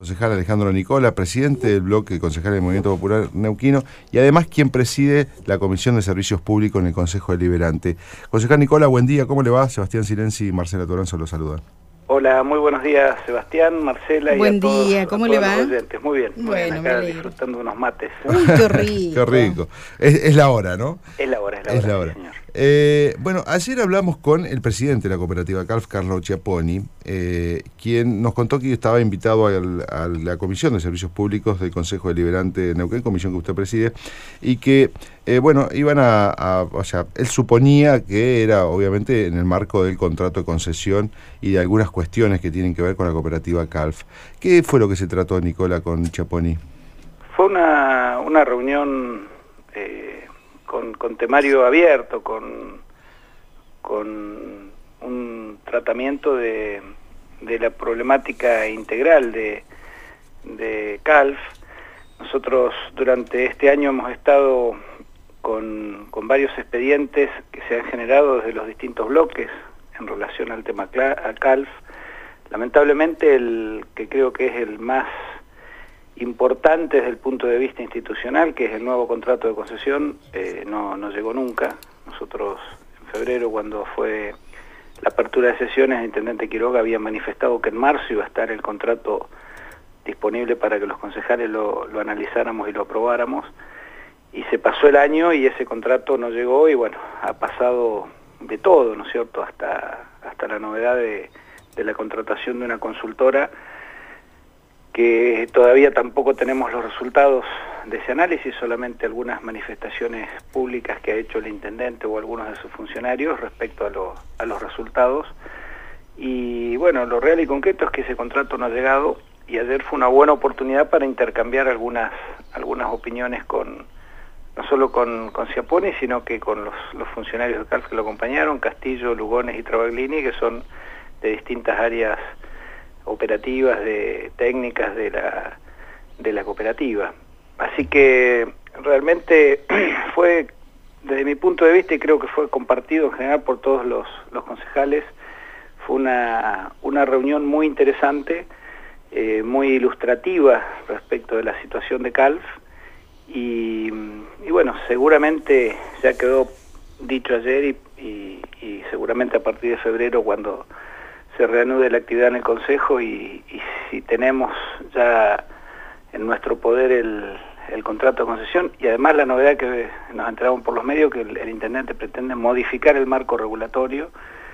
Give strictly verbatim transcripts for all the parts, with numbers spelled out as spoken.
concejal Alejandro Nicola, presidente del bloque de concejales del Movimiento Popular Neuquino y además quien preside la Comisión de Servicios Públicos en el Consejo Deliberante. Concejal Nicola, buen día, ¿cómo le va? Sebastián Silenzi y Marcela Toranzo lo saludan. Hola, muy buenos días, Sebastián, Marcela y Buen a todos, día, ¿cómo a le todos va? los oyentes. Muy bien, muy Bueno, bien, acá disfrutando unos mates. Uy, qué rico. Qué rico. Es, es la hora, ¿no? Es la hora, es la es hora, la hora. Sí, señor. Eh, bueno, ayer hablamos con el presidente de la cooperativa Calf, Carlos Chiapponi, eh, quien nos contó que estaba invitado al, a la Comisión de Servicios Públicos del Consejo Deliberante de Neuquén, comisión que usted preside, y que, eh, bueno, iban a, a, o sea, él suponía que era, obviamente, en el marco del contrato de concesión y de algunas cuestiones que tienen que ver con la cooperativa Calf. ¿Qué fue lo que se trató, Nicola, con Chiapponi? Fue una, una reunión eh, con, con temario abierto, con, con un tratamiento de, de la problemática integral de, de Calf. Nosotros durante este año hemos estado con, con varios expedientes que se han generado desde los distintos bloques en relación al tema a Calf. Lamentablemente el que creo que es el más importante desde el punto de vista institucional, que es el nuevo contrato de concesión, eh, no, no llegó nunca. Nosotros en febrero, cuando fue la apertura de sesiones, el intendente Quiroga había manifestado que en marzo iba a estar el contrato disponible para que los concejales lo, lo analizáramos y lo aprobáramos, y se pasó el año y ese contrato no llegó, y bueno, ha pasado de todo, ¿no es cierto?, hasta, hasta la novedad de, de la contratación de una consultora, que todavía tampoco tenemos los resultados de ese análisis, solamente algunas manifestaciones públicas que ha hecho el intendente o algunos de sus funcionarios respecto a, lo, a los resultados. Y bueno, lo real y concreto es que ese contrato no ha llegado, y ayer fue una buena oportunidad para intercambiar algunas, algunas opiniones con, no solo con, con Chiapponi, sino que con los, los funcionarios de Calf que lo acompañaron, Castillo, Lugones y Travaglini, que son de distintas áreas operativas, de técnicas de la, de la cooperativa. Así que realmente fue, desde mi punto de vista, y creo que fue compartido en general por todos los, los concejales, fue una, una reunión muy interesante, eh, muy ilustrativa respecto de la situación de Calf, y, y bueno, seguramente ya quedó dicho ayer y, y, y seguramente a partir de febrero, cuando se reanude la actividad en el Consejo y, y si tenemos ya en nuestro poder el, el contrato de concesión, y además la novedad que nos enteraron por los medios, que el, el intendente pretende modificar el marco regulatorio,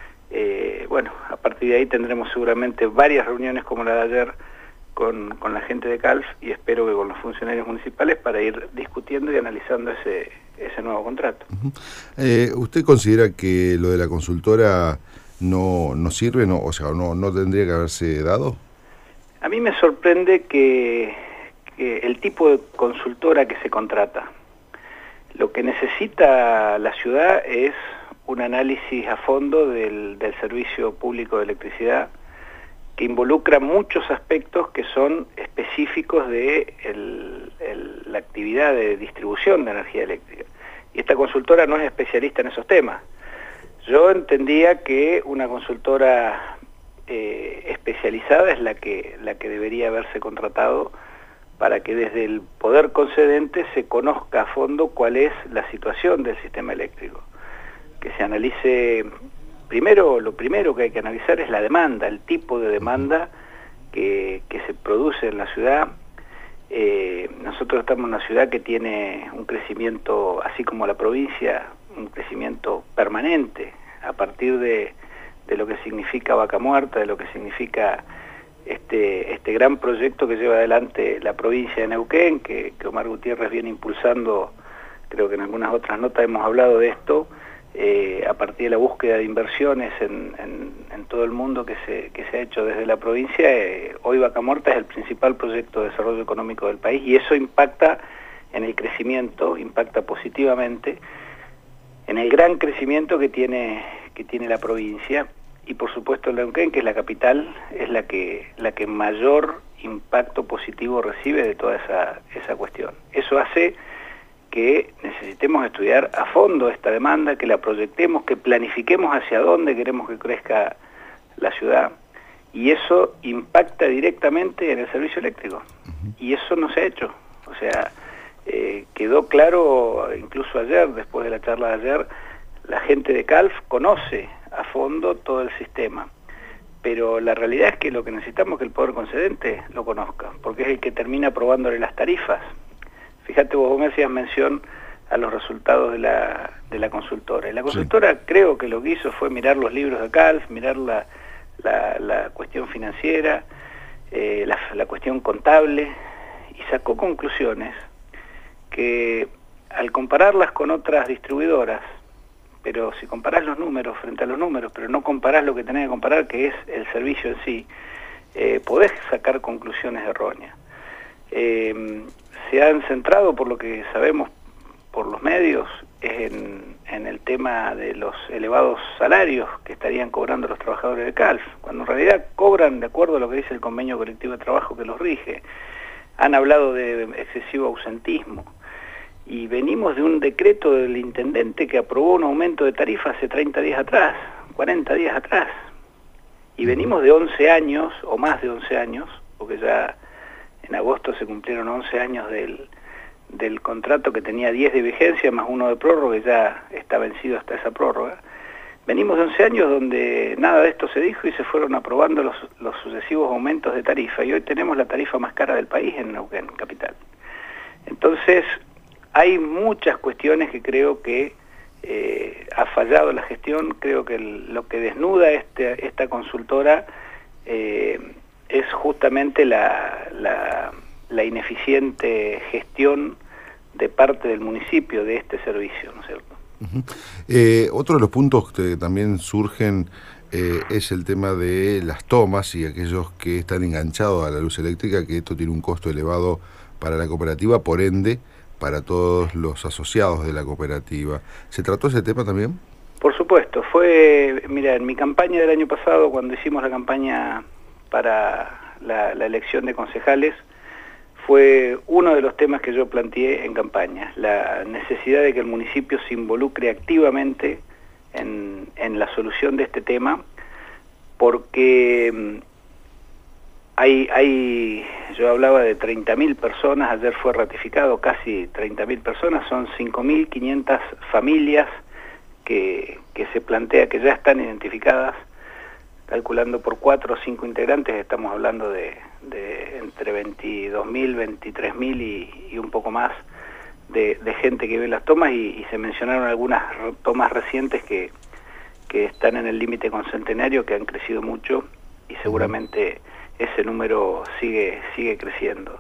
eh, bueno, a partir de ahí tendremos seguramente varias reuniones como la de ayer con, con la gente de Calf, y espero que con los funcionarios municipales, para ir discutiendo y analizando ese, ese nuevo contrato. Uh-huh. eh, ¿Usted considera que lo de la consultora no, no sirve, no, o sea, no, no tendría que haberse dado? A mí me sorprende que, que el tipo de consultora que se contrata, lo que necesita la ciudad es un análisis a fondo del, del servicio público de electricidad, que involucra muchos aspectos que son específicos de el, el, la actividad de distribución de energía eléctrica. Y esta consultora no es especialista en esos temas. Yo entendía que una consultora eh, especializada es la que, la que debería haberse contratado, para que desde el poder concedente se conozca a fondo cuál es la situación del sistema eléctrico. Que se analice, primero, lo primero que hay que analizar es la demanda, el tipo de demanda que, que se produce en la ciudad. Eh, nosotros estamos en una ciudad que tiene un crecimiento, así como la provincia, un crecimiento permanente, a partir de, de lo que significa Vaca Muerta, de lo que significa este, este gran proyecto que lleva adelante la provincia de Neuquén, que, que Omar Gutiérrez viene impulsando. Creo que en algunas otras notas hemos hablado de esto, eh, a partir de la búsqueda de inversiones en, en, en todo el mundo que se, que se ha hecho desde la provincia. Eh, hoy Vaca Muerta es el principal proyecto de desarrollo económico del país, y eso impacta en el crecimiento, impacta positivamente en el gran crecimiento que tiene, que tiene la provincia, y por supuesto Neuquén, que es la capital, es la que, la que mayor impacto positivo recibe de toda esa, esa cuestión. Eso hace que necesitemos estudiar a fondo esta demanda, que la proyectemos, que planifiquemos hacia dónde queremos que crezca la ciudad, y eso impacta directamente en el servicio eléctrico. Uh-huh. Y eso no se ha hecho. O sea, eh, quedó claro, incluso ayer, después de la charla de ayer, la gente de Calf conoce a fondo todo el sistema. Pero la realidad es que lo que necesitamos es que el poder concedente lo conozca, porque es el que termina aprobándole las tarifas. Fíjate, vos me hacías mención a los resultados de la, de la consultora. Y la consultora sí. creo que lo que hizo fue mirar los libros de Calf, mirar la, la, la cuestión financiera, eh, la, la cuestión contable, y sacó conclusiones que al compararlas con otras distribuidoras, pero si comparás los números frente a los números, pero no comparás lo que tenés que comparar, que es el servicio en sí, eh, podés sacar conclusiones erróneas. Eh, se han centrado, por lo que sabemos por los medios, es en, en el tema de los elevados salarios que estarían cobrando los trabajadores de Calf, cuando en realidad cobran de acuerdo a lo que dice el convenio colectivo de trabajo que los rige. Han hablado de excesivo ausentismo, y venimos de un decreto del intendente que aprobó un aumento de tarifa hace treinta días atrás, cuarenta días atrás, y venimos de once años, o más de once años, porque ya en agosto se cumplieron once años del, del contrato que tenía diez de vigencia, más uno de prórroga, que ya está vencido hasta esa prórroga. Venimos de once años donde nada de esto se dijo y se fueron aprobando los, los sucesivos aumentos de tarifa, y hoy tenemos la tarifa más cara del país en Neuquén, capital. Entonces, hay muchas cuestiones que creo que eh, ha fallado la gestión. Creo que el, lo que desnuda este, esta consultora eh, es justamente la, la, la ineficiente gestión de parte del municipio de este servicio, ¿no es cierto? Uh-huh. Eh, otro de los puntos que también surgen eh, es el tema de las tomas y aquellos que están enganchados a la luz eléctrica, que esto tiene un costo elevado para la cooperativa, por ende, para todos los asociados de la cooperativa. ¿Se trató ese tema también? Por supuesto. Fue, mira, en mi campaña del año pasado, cuando hicimos la campaña para la, la elección de concejales, fue uno de los temas que yo planteé en campaña, la necesidad de que el municipio se involucre activamente en, en la solución de este tema, porque hay, hay yo hablaba de treinta mil personas, ayer fue ratificado casi treinta mil personas, son cinco mil quinientas familias que, que se plantea que ya están identificadas, calculando por cuatro o cinco integrantes, estamos hablando de, de entre veintidós mil, veintitrés mil y, y un poco más de, de gente que ve las tomas, y, y se mencionaron algunas tomas recientes que, que están en el límite con Centenario, que han crecido mucho, y seguramente ese número sigue, sigue creciendo.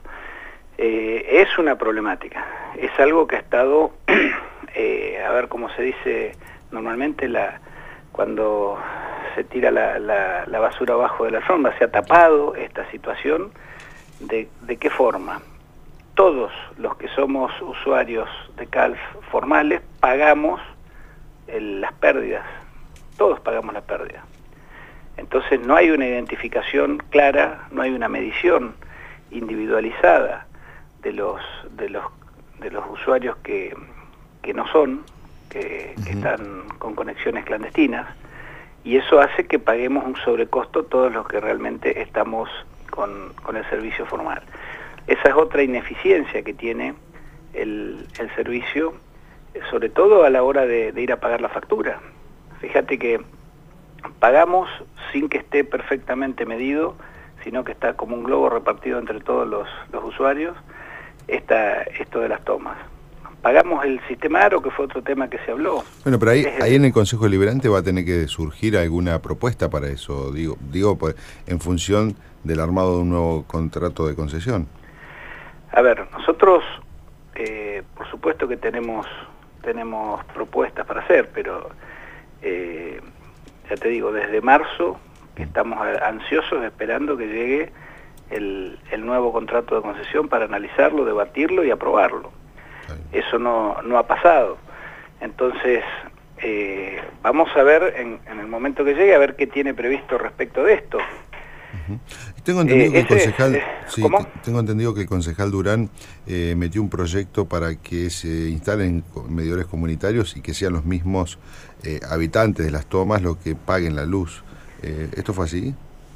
Eh, es una problemática, es algo que ha estado, eh, a ver cómo se dice normalmente, la, cuando se tira la, la, la basura abajo de la alfombra, se ha tapado esta situación. ¿De, de qué forma? Todos los que somos usuarios de Calf formales pagamos el, las pérdidas, todos pagamos las pérdidas. Entonces no hay una identificación clara, no hay una medición individualizada de los de los de los usuarios que, que no son, que, uh-huh. que están con conexiones clandestinas, y eso hace que paguemos un sobrecosto todos los que realmente estamos con, con el servicio formal. Esa es otra ineficiencia que tiene el, el servicio, sobre todo a la hora de, de ir a pagar la factura. Fíjate que pagamos sin que esté perfectamente medido, sino que está como un globo repartido entre todos los, los usuarios, esta, esto de las tomas. Pagamos el sistema ARO, que fue otro tema que se habló. Bueno, pero ahí, ahí en el Consejo Deliberante va a tener que surgir alguna propuesta para eso, digo, digo en función del armado de un nuevo contrato de concesión. A ver, nosotros, eh, por supuesto que tenemos, tenemos propuestas para hacer, pero... Eh, ya te digo, desde marzo que estamos ansiosos esperando que llegue el, el nuevo contrato de concesión para analizarlo, debatirlo y aprobarlo. Eso no, no ha pasado. Entonces, eh, vamos a ver en, en el momento que llegue, a ver qué tiene previsto respecto de esto. Uh-huh. Tengo entendido eh, que el concejal, es, sí, tengo entendido que el concejal Durán eh, metió un proyecto para que se instalen medidores comunitarios y que sean los mismos eh, habitantes de las tomas los que paguen la luz. Eh, ¿Esto fue así?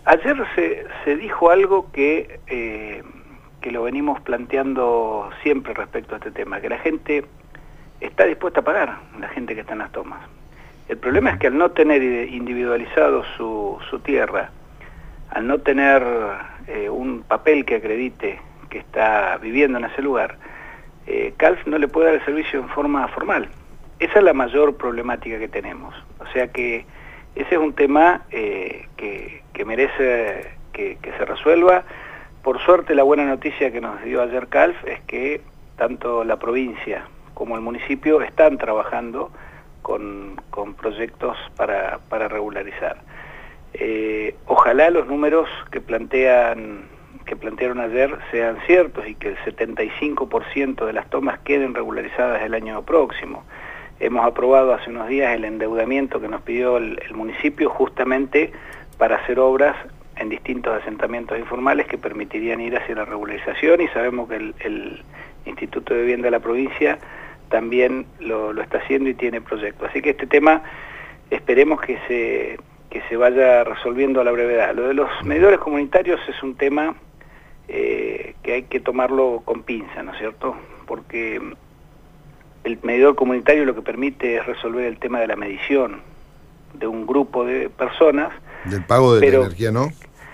Ayer se, se dijo algo que, eh, que lo venimos planteando siempre respecto a este tema, que la gente está dispuesta a pagar, la gente que está en las tomas. El problema es que al no tener individualizado su, su tierra, al no tener eh, un papel que acredite que está viviendo en ese lugar, eh, Calf no le puede dar el servicio en forma formal. Esa es la mayor problemática que tenemos. O sea que ese es un tema eh, que, que merece que, que se resuelva. Por suerte, la buena noticia que nos dio ayer Calf es que tanto la provincia como el municipio están trabajando con, con proyectos para, para regularizar. Eh, ojalá los números que plantean que plantearon ayer sean ciertos y que el setenta y cinco por ciento de las tomas queden regularizadas el año próximo. Hemos aprobado hace unos días el endeudamiento que nos pidió el, el municipio justamente para hacer obras en distintos asentamientos informales que permitirían ir hacia la regularización, y sabemos que el, el Instituto de Vivienda de la provincia también lo, lo está haciendo y tiene proyectos. Así que este tema esperemos que se, que se vaya resolviendo a la brevedad. Lo de los medidores comunitarios es un tema eh, que hay que tomarlo con pinza, ¿no es cierto? Porque el medidor comunitario lo que permite es resolver el tema de la medición de un grupo de personas. Del pago de pero, la energía, ¿no?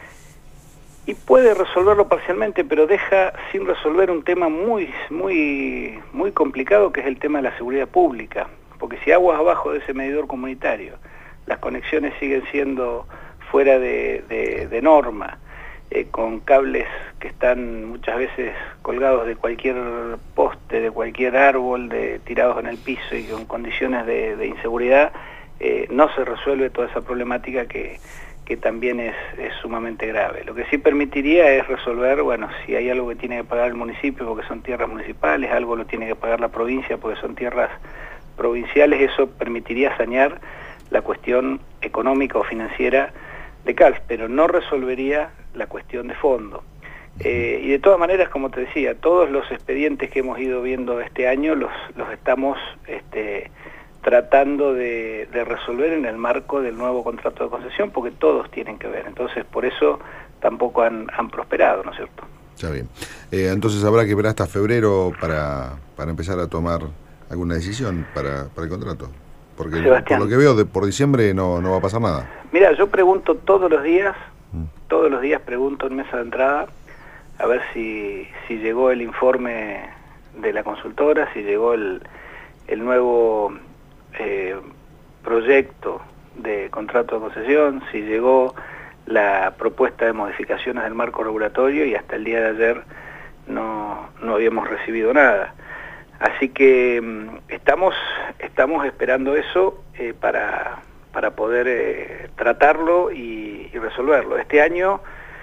Y puede resolverlo parcialmente, pero deja sin resolver un tema muy, muy, muy complicado, que es el tema de la seguridad pública. Porque si aguas abajo de ese medidor comunitario, las conexiones siguen siendo fuera de, de, de norma, eh, con cables que están muchas veces colgados de cualquier poste, de cualquier árbol, de, tirados en el piso y con condiciones de, de inseguridad, eh, no se resuelve toda esa problemática que, que también es, es sumamente grave. Lo que sí permitiría es resolver, bueno, si hay algo que tiene que pagar el municipio porque son tierras municipales, algo lo tiene que pagar la provincia porque son tierras provinciales, eso permitiría sanear la cuestión económica o financiera de Calf, pero no resolvería la cuestión de fondo. Eh, y de todas maneras, como te decía, todos los expedientes que hemos ido viendo este año los, los estamos este, tratando de, de resolver en el marco del nuevo contrato de concesión, porque todos tienen que ver. Entonces, por eso tampoco han, han prosperado, ¿no es cierto? Está bien. Eh, entonces habrá que esperar hasta febrero para, para empezar a tomar alguna decisión para, para el contrato. Porque Sebastián, por lo que veo, de, por diciembre no, no va a pasar nada. Mira, yo pregunto todos los días, mm. todos los días pregunto en mesa de entrada, a ver si, si llegó el informe de la consultora, si llegó el, el nuevo eh, proyecto de contrato de concesión, si llegó la propuesta de modificaciones del marco regulatorio, y hasta el día de ayer no, no habíamos recibido nada. Así que um, estamos, estamos esperando eso eh, para, para poder eh, tratarlo y, y resolverlo. Este año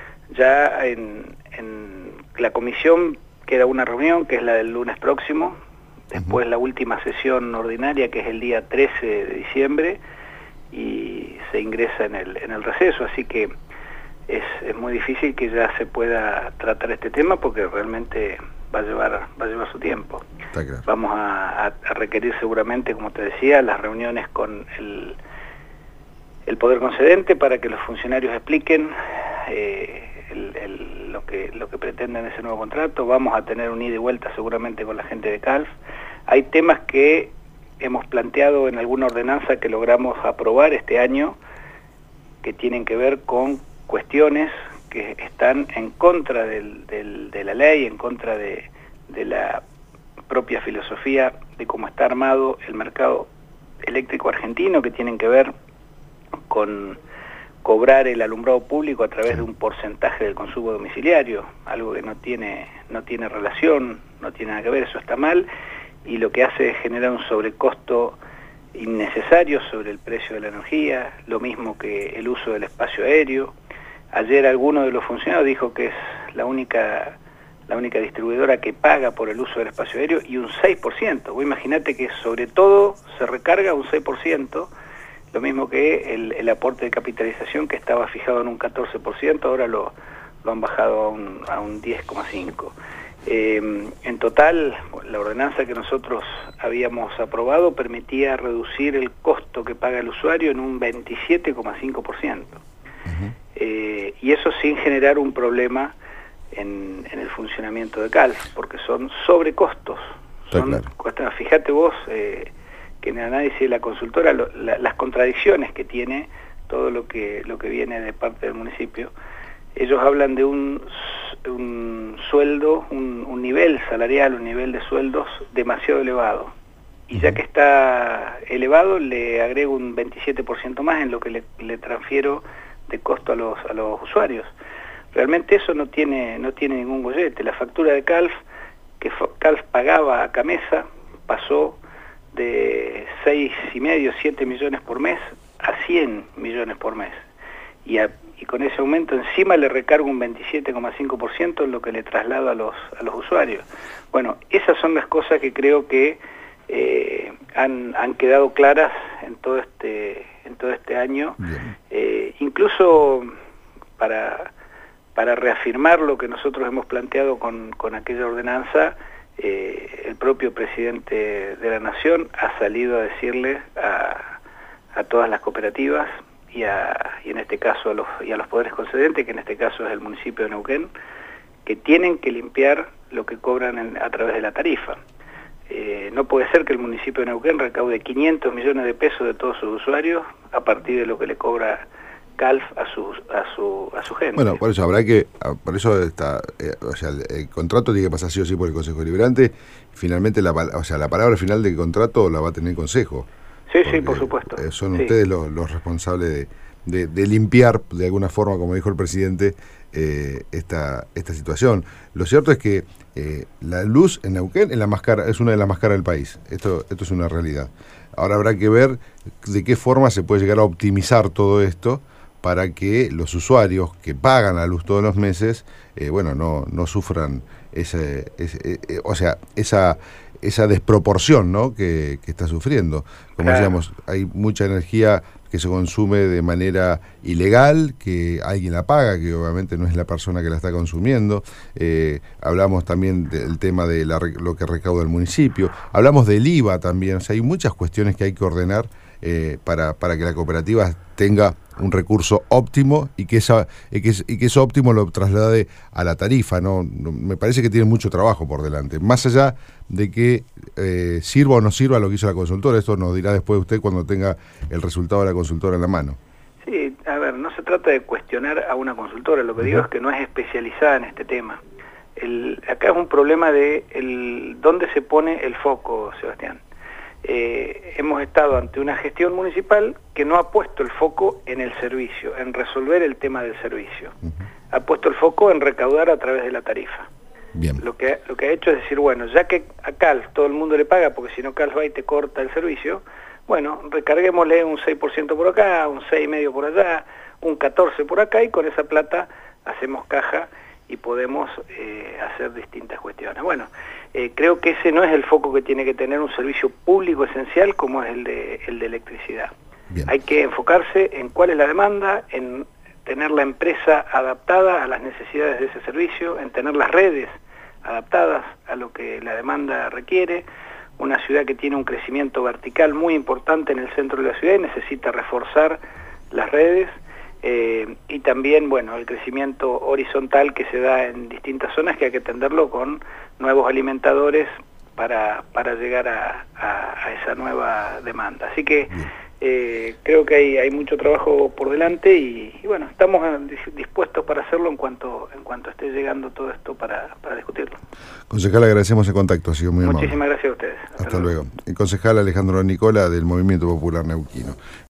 ya en, en la comisión queda una reunión, que es la del lunes próximo, después uh-huh. la última sesión ordinaria, que es el día trece de diciembre, y se ingresa en el, en el receso, así que es, es muy difícil que ya se pueda tratar este tema, porque realmente va a llevar, va a llevar su tiempo. Está claro. Vamos a, a, a requerir seguramente, como te decía, las reuniones con el, el Poder Concedente para que los funcionarios expliquen eh, el, el, lo, que, lo que pretenden ese nuevo contrato. Vamos a tener un ida y vuelta seguramente con la gente de Calf. Hay temas que hemos planteado en alguna ordenanza que logramos aprobar este año, que tienen que ver con cuestiones que están en contra del, del, de la ley, en contra de, de la propia filosofía de cómo está armado el mercado eléctrico argentino, que tienen que ver con cobrar el alumbrado público a través de un porcentaje del consumo domiciliario, algo que no tiene, no tiene relación, no tiene nada que ver, eso está mal, y lo que hace es generar un sobrecosto innecesario sobre el precio de la energía, lo mismo que el uso del espacio aéreo. Ayer alguno de los funcionarios dijo que es la única, la única distribuidora que paga por el uso del espacio aéreo, y un seis por ciento. Vos imaginate que sobre todo se recarga un seis por ciento, lo mismo que el, el aporte de capitalización, que estaba fijado en un catorce por ciento, ahora lo, lo han bajado a un, a un diez coma cinco por ciento. Eh, en total, la ordenanza que nosotros habíamos aprobado permitía reducir el costo que paga el usuario en un veintisiete coma cinco por ciento. Uh-huh. eh, eh, y eso sin generar un problema en, en el funcionamiento de Calf, porque son sobrecostos. Son claro. cuestiones, fíjate vos eh, que en el análisis de la consultora lo, la, las contradicciones que tiene todo lo que lo que viene de parte del municipio. Ellos hablan de un, un sueldo, un, un nivel salarial, un nivel de sueldos demasiado elevado. Y ya que está elevado, le agrego un veintisiete por ciento más en lo que le, le transfiero de costo a los, a los usuarios. Realmente eso no tiene, no tiene ningún gollete. La factura de Calf, que Calf pagaba a Camesa, pasó de seis y medio, siete millones por mes a cien millones por mes. Y, a, y con ese aumento encima le recargo un veintisiete coma cinco por ciento en lo que le traslado a los, a los usuarios. Bueno, esas son las cosas que creo que eh, han, han quedado claras en todo este, en todo este año. Eh, incluso para, para reafirmar lo que nosotros hemos planteado con, con aquella ordenanza, eh, el propio presidente de la Nación ha salido a decirle a, a todas las cooperativas y, a, y en este caso a los, y a los poderes concedentes, que en este caso es el municipio de Neuquén, que tienen que limpiar lo que cobran en, a través de la tarifa. Eh, no puede ser que el municipio de Neuquén recaude quinientos millones de pesos de todos sus usuarios a partir de lo que le cobra Calf a su, a su, a su gente. Bueno, por eso habrá que, por eso está, eh, o sea, el, el contrato tiene que pasar sí o sí por el Consejo Deliberante. Finalmente, la, o sea, la palabra final del contrato la va a tener el Consejo. Sí, sí, por supuesto. Eh, son sí. ustedes los, los responsables de, de, de limpiar, de alguna forma, como dijo el presidente, eh, esta, esta situación. Lo cierto es que eh, la luz en Neuquén es, la más cara, es una de las más caras del país. Esto, esto es una realidad. Ahora habrá que ver de qué forma se puede llegar a optimizar todo esto para que los usuarios que pagan la luz todos los meses, eh, bueno, no, no sufran ese, ese eh, o sea, esa esa desproporción, ¿no?, que, que está sufriendo. Como claro. decíamos, hay mucha energía que se consume de manera ilegal, que alguien la paga, que obviamente no es la persona que la está consumiendo. Eh, hablamos también del tema de la, lo que recauda el municipio. Hablamos del I V A también. O sea, hay muchas cuestiones que hay que ordenar eh, para, para que la cooperativa tenga un recurso óptimo y que, esa, y que, y que eso óptimo lo traslade a la tarifa, ¿no? Me parece que tiene mucho trabajo por delante. Más allá de que eh, sirva o no sirva lo que hizo la consultora, esto nos dirá después usted cuando tenga el resultado de la consultora en la mano. Sí, a ver, no se trata de cuestionar a una consultora, lo que digo es que no es especializada en este tema. El, acá es un problema de el, dónde se pone el foco, Sebastián. Eh, hemos estado ante una gestión municipal que no ha puesto el foco en el servicio, en resolver el tema del servicio. Uh-huh. Ha puesto el foco en recaudar a través de la tarifa. Bien. Lo que, lo que ha hecho es decir, bueno, ya que a Calf todo el mundo le paga, porque si no Calf va y te corta el servicio, bueno, recarguémosle un seis por ciento por acá, un seis coma cinco por por allá, un catorce por ciento por acá, y con esa plata hacemos caja y podemos eh, hacer distintas cuestiones. Bueno, eh, creo que ese no es el foco que tiene que tener un servicio público esencial como es el de, el de electricidad. Bien. Hay que enfocarse en cuál es la demanda, en tener la empresa adaptada a las necesidades de ese servicio, en tener las redes adaptadas a lo que la demanda requiere. Una ciudad que tiene un crecimiento vertical muy importante en el centro de la ciudad y necesita reforzar las redes. Eh, y también, bueno, el crecimiento horizontal que se da en distintas zonas, que hay que atenderlo con nuevos alimentadores para, para llegar a, a, a esa nueva demanda. Así que eh, creo que hay, hay mucho trabajo por delante y, y bueno, estamos dispuestos para hacerlo en cuanto en cuanto esté llegando todo esto para, para discutirlo. Concejal, agradecemos el contacto, ha sido muy amable. Muchísimas gracias a ustedes. Hasta, Hasta luego. luego. El concejal Alejandro Nicola del Movimiento Popular Neuquino.